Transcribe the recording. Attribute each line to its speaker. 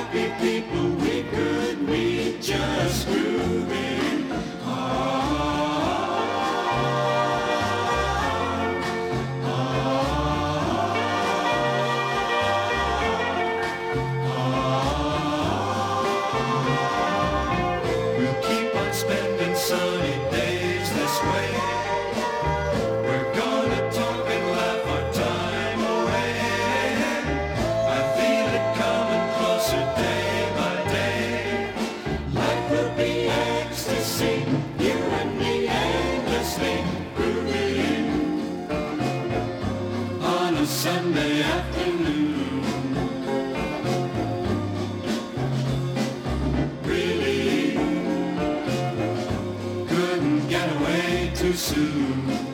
Speaker 1: happy people we could meet just grooving. We'll keep on spending sunny days this way. We're gonna talk and laugh our time away. I feel it coming closer day by day. Life will be ecstasy, you and me endlessly grooving on a Sunday afternoon. Really couldn't get away too soon.